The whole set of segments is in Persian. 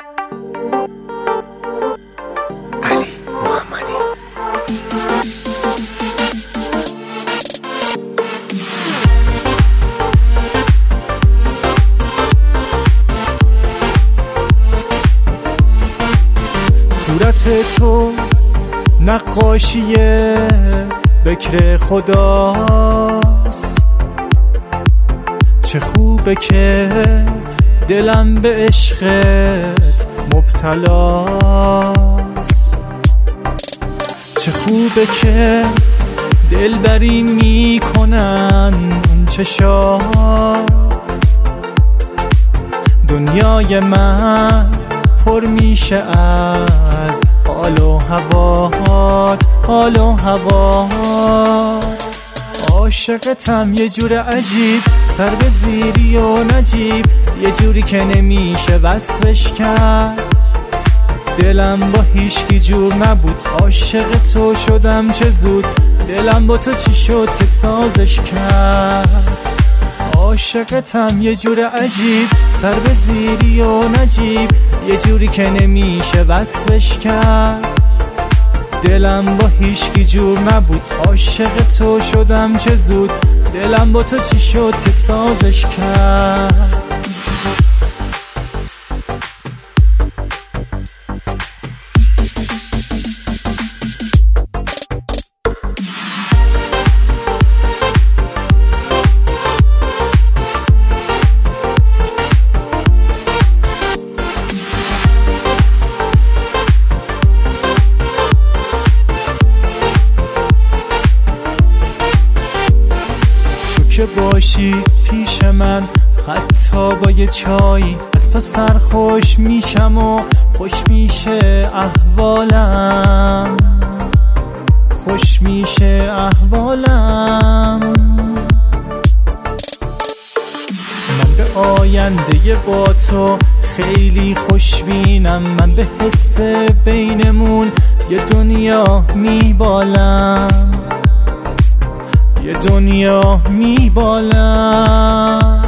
علی محمدی. صورت تو نقاشی بکر خداست، چه خوبه که دلم به عشقت مبتلاست، چه خوبه که دلبری میکنن اون چشات. دنیای من پر میشه از حال و هوات، حال و هوات. عاشقتم یه جور عجیب، سر به زیری و نجیب، یه جوری که نمیشه وصفش کرد. دلم با هیچکی جور نبود، عاشق تو شدم چه زود. دلم با تو چی شد که سازش کرد. عاشقتم یه جور عجیب، سر به زیری و نجیب، یه جوری که نمیشه وصفش کرد. دلم با هیچکی جور نبود، عاشق تو شدم چه زود. دلم با تو چی شد که سازش کرد. که باشی پیش من، حتی با یه چایی از تو سرخوش میشم و خوش میشه احوالم، خوش میشه احوالم. من به آینده با تو خیلی خوشبینم، من به حس بینمون یه دنیا میبالم، یه دنیا میبالم.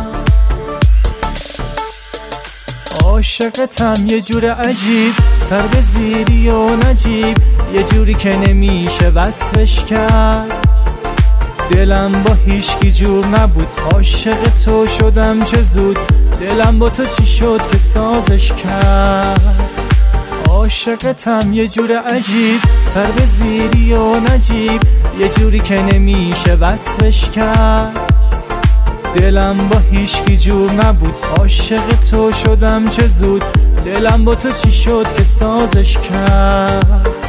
عاشقتم یه جور عجیب، سر به زیری و نجیب، یه جوری که نمیشه وصفش کرد. دلم با هیچکی جور نبود، عاشق تو شدم چه زود. دلم با تو چی شد که سازش کرد. عاشقتم یه جور عجیب، سر به زیری و نجیب، یه جوری که نمیشه وصفش کرد. دلم با هیچکی جور نبود، عاشق تو شدم چه زود. دلم با تو چی شد که سازش کرد.